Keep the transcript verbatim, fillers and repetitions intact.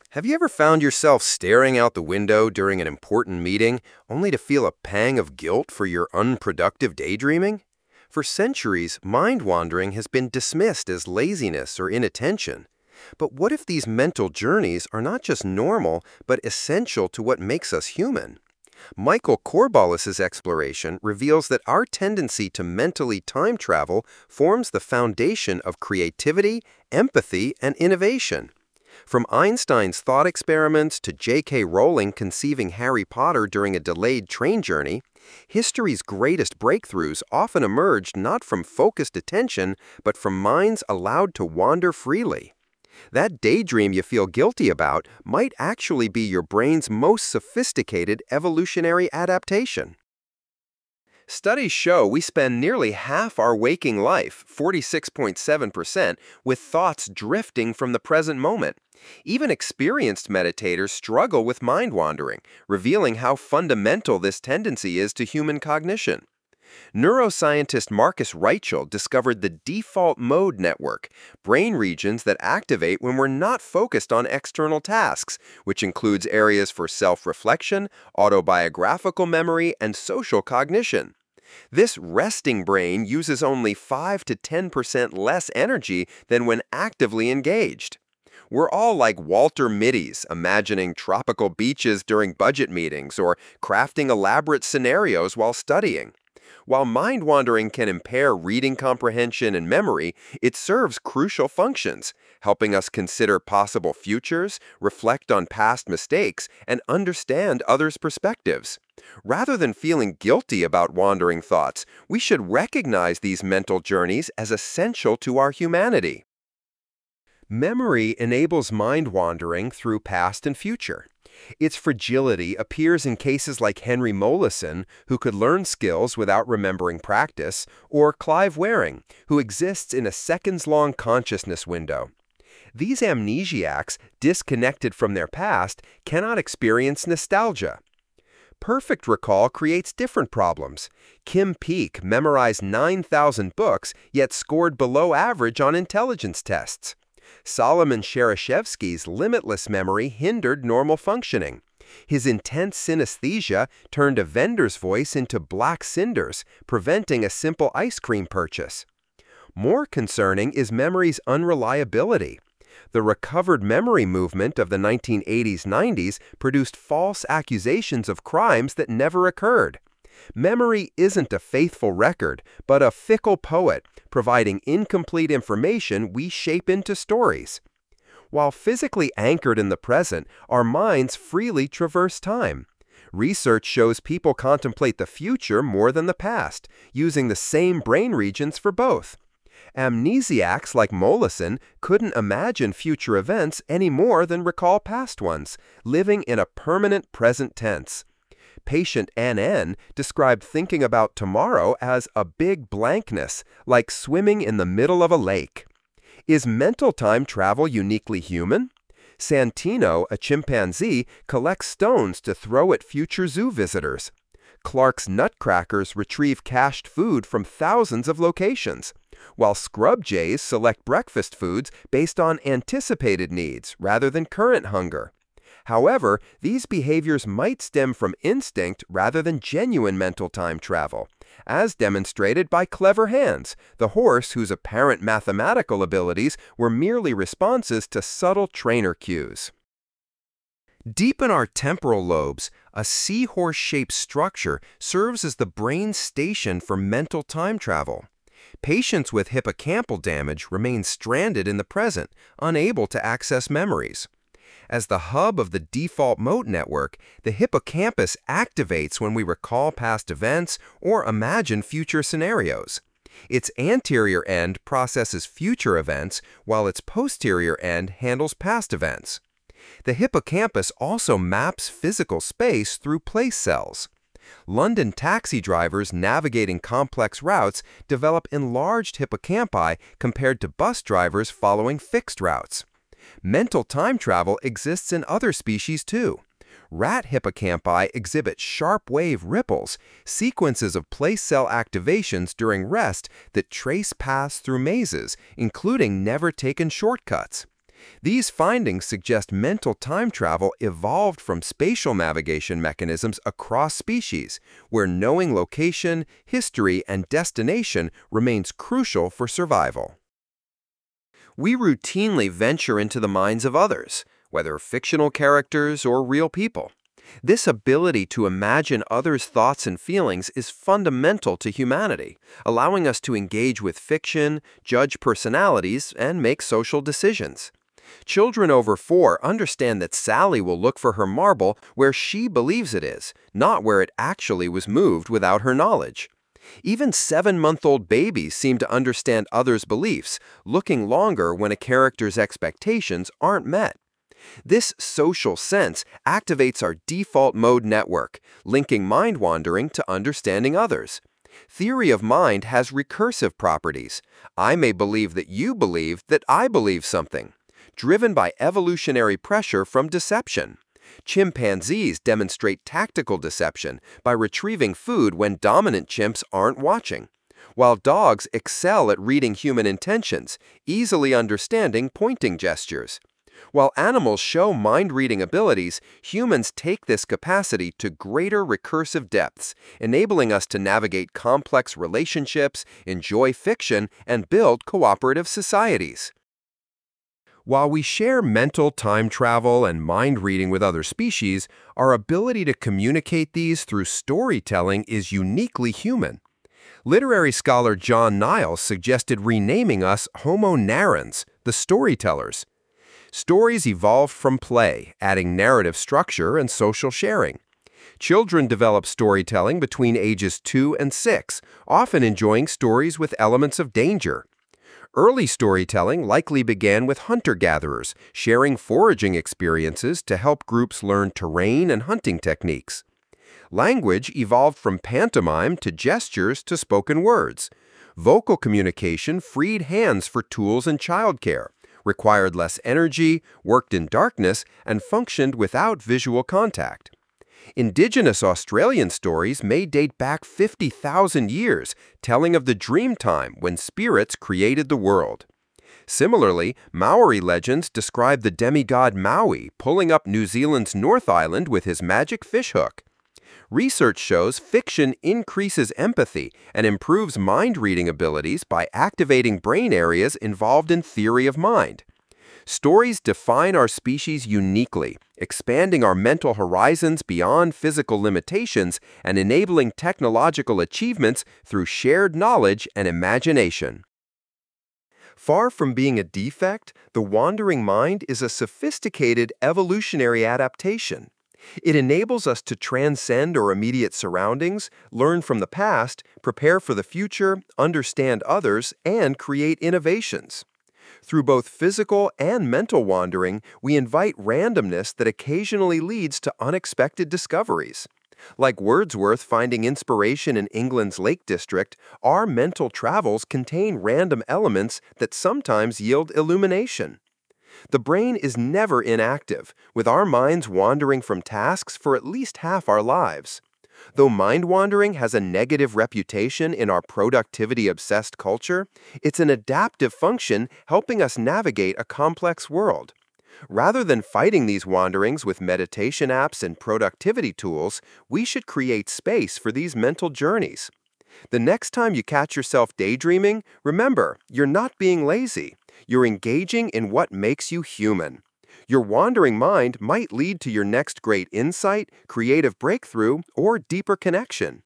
Have you ever found yourself staring out the window during an important meeting only to feel a pang of guilt for your unproductive daydreaming? For centuries, mind wandering has been dismissed as laziness or inattention. But what if these mental journeys are not just normal, but essential to what makes us human? Michael Corballis's exploration reveals that our tendency to mentally time travel forms the foundation of creativity, empathy, and innovation. From Einstein's thought experiments to J K. Rowling conceiving Harry Potter during a delayed train journey, history's greatest breakthroughs often emerged not from focused attention, but from minds allowed to wander freely. That daydream you feel guilty about might actually be your brain's most sophisticated evolutionary adaptation. Studies show we spend nearly half our waking life, forty-six point seven percent, with thoughts drifting from the present moment. Even experienced meditators struggle with mind wandering, revealing how fundamental this tendency is to human cognition. Neuroscientist Marcus Reichel discovered the default mode network, brain regions that activate when we're not focused on external tasks, which includes areas for self-reflection, autobiographical memory, and social cognition. This resting brain uses only five to ten percent less energy than when actively engaged. We're all like Walter Mitty's, imagining tropical beaches during budget meetings or crafting elaborate scenarios while studying. While mind wandering can impair reading comprehension and memory, it serves crucial functions, helping us consider possible futures, reflect on past mistakes, and understand others' perspectives. Rather than feeling guilty about wandering thoughts, we should recognize these mental journeys as essential to our humanity. Memory enables mind wandering through past and future. Its fragility appears in cases like Henry Molaison, who could learn skills without remembering practice, or Clive Wearing, who exists in a seconds-long consciousness window. These amnesiacs, disconnected from their past, cannot experience nostalgia. Perfect recall creates different problems. Kim Peek memorized nine thousand books, yet scored below average on intelligence tests. Solomon Shereshevsky's limitless memory hindered normal functioning. His intense synesthesia turned a vendor's voice into black cinders, preventing a simple ice cream purchase. More concerning is memory's unreliability. The recovered memory movement of the nineteen eighties nineties produced false accusations of crimes that never occurred. Memory isn't a faithful record, but a fickle poet, providing incomplete information we shape into stories. While physically anchored in the present, our minds freely traverse time. Research shows people contemplate the future more than the past, using the same brain regions for both. Amnesiacs like Molaison couldn't imagine future events any more than recall past ones, living in a permanent present tense. Patient N N described thinking about tomorrow as a big blankness, like swimming in the middle of a lake. Is mental time travel uniquely human? Santino, a chimpanzee, collects stones to throw at future zoo visitors. Clark's nutcrackers retrieve cached food from thousands of locations, while scrub jays select breakfast foods based on anticipated needs rather than current hunger. However, these behaviors might stem from instinct rather than genuine mental time travel, as demonstrated by Clever Hands, the horse whose apparent mathematical abilities were merely responses to subtle trainer cues. Deep in our temporal lobes, a seahorse-shaped structure serves as the brain's station for mental time travel. Patients with hippocampal damage remain stranded in the present, unable to access memories. As the hub of the default mode network, the hippocampus activates when we recall past events or imagine future scenarios. Its anterior end processes future events, while its posterior end handles past events. The hippocampus also maps physical space through place cells. London taxi drivers navigating complex routes develop enlarged hippocampi compared to bus drivers following fixed routes. Mental time travel exists in other species too. Rat hippocampi exhibit sharp wave ripples, sequences of place cell activations during rest that trace paths through mazes, including never-taken shortcuts. These findings suggest mental time travel evolved from spatial navigation mechanisms across species, where knowing location, history, and destination remains crucial for survival. We routinely venture into the minds of others, whether fictional characters or real people. This ability to imagine others' thoughts and feelings is fundamental to humanity, allowing us to engage with fiction, judge personalities, and make social decisions. Children over four understand that Sally will look for her marble where she believes it is, not where it actually was moved without her knowledge. Even seven-month-old babies seem to understand others' beliefs, looking longer when a character's expectations aren't met. This social sense activates our default mode network, linking mind wandering to understanding others. Theory of mind has recursive properties. I may believe that you believe that I believe something, driven by evolutionary pressure from deception. Chimpanzees demonstrate tactical deception by retrieving food when dominant chimps aren't watching, while dogs excel at reading human intentions, easily understanding pointing gestures. While animals show mind-reading abilities, humans take this capacity to greater recursive depths, enabling us to navigate complex relationships, enjoy fiction, and build cooperative societies. While we share mental time travel and mind reading with other species, our ability to communicate these through storytelling is uniquely human. Literary scholar John Niles suggested renaming us Homo narrans, the storytellers. Stories evolved from play, adding narrative structure and social sharing. Children develop storytelling between ages two and six, often enjoying stories with elements of danger. Early storytelling likely began with hunter-gatherers, sharing foraging experiences to help groups learn terrain and hunting techniques. Language evolved from pantomime to gestures to spoken words. Vocal communication freed hands for tools and childcare, required less energy, worked in darkness, and functioned without visual contact. Indigenous Australian stories may date back fifty thousand years, telling of the dream time when spirits created the world. Similarly, Maori legends describe the demigod Maui pulling up New Zealand's North Island with his magic fishhook. Research shows fiction increases empathy and improves mind-reading abilities by activating brain areas involved in theory of mind. Stories define our species uniquely, expanding our mental horizons beyond physical limitations and enabling technological achievements through shared knowledge and imagination. Far from being a defect, the wandering mind is a sophisticated evolutionary adaptation. It enables us to transcend our immediate surroundings, learn from the past, prepare for the future, understand others, and create innovations. Through both physical and mental wandering, we invite randomness that occasionally leads to unexpected discoveries. Like Wordsworth finding inspiration in England's Lake District, our mental travels contain random elements that sometimes yield illumination. The brain is never inactive, with our minds wandering from tasks for at least half our lives. Though mind wandering has a negative reputation in our productivity-obsessed culture, it's an adaptive function helping us navigate a complex world. Rather than fighting these wanderings with meditation apps and productivity tools, we should create space for these mental journeys. The next time you catch yourself daydreaming, remember, you're not being lazy. You're engaging in what makes you human. Your wandering mind might lead to your next great insight, creative breakthrough, or deeper connection.